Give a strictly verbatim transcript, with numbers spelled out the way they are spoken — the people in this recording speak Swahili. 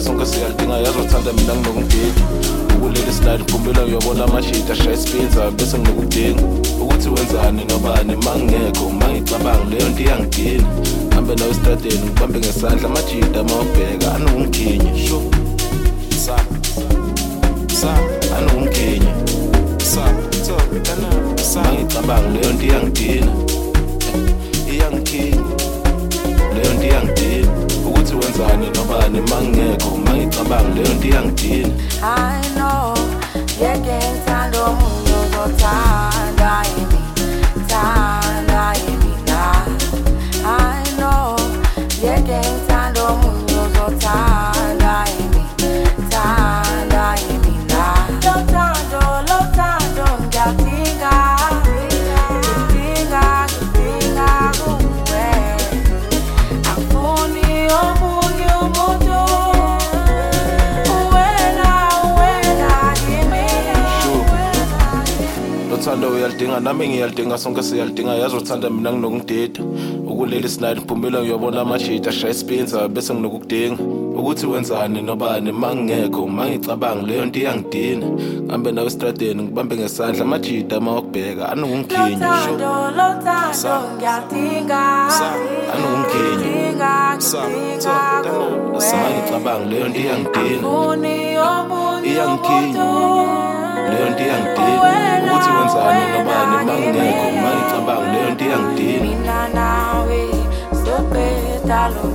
sonke siyalidinga yazi uthanda mina nginokungidida ukuleli slide ngikhumbula ngiyobona amashita ashaya isipinza bese nginokudinga ukuthi wenzani nobani mangekho mangicabanga leyo nto iyangidina hambe nawe estradeni ngibambe ngesandla amajida mawubheka anokungikhinya sho sa sa anokungikhinya sa so kana sa mangicabanga leyo nto iyangidina iyangikhinya leyo nto iyangidina ukuthi wenzani nobani mangekho mangicabanga leyo nto iyangidina. I know yeke ngithanda omunye uzothanda yimi thanda yimi la I know yeke ngithanda omunye uzothanda yimi thanda yimi la lothando lothando ngiyadinga ngidinga ngidinga kuwe angifuni omunye umuntu Lothando uyalidinga nami ngiyalidinga sonke siyalidinga yazi uthanda mina nginokungidida ukuleli snide ngiphumbula ngiyobona amashita ashaya isipinza bese nginokudinga ukuthi wenzani nobani mangekho mangicabanga leyo nto iyangidina ngihambe nawe estradeni ngibambe ngesandla amajida mawubheka anokungikhinya lothando lothando ngiyadinga anokungikhinya sa mangicabanga leyo nto iyangidina iyangikhinya leyo nto iyangidina ukuthi wenzani nobani mangekho mangicabanga leyo nto iyangidina mina nawe sobedalo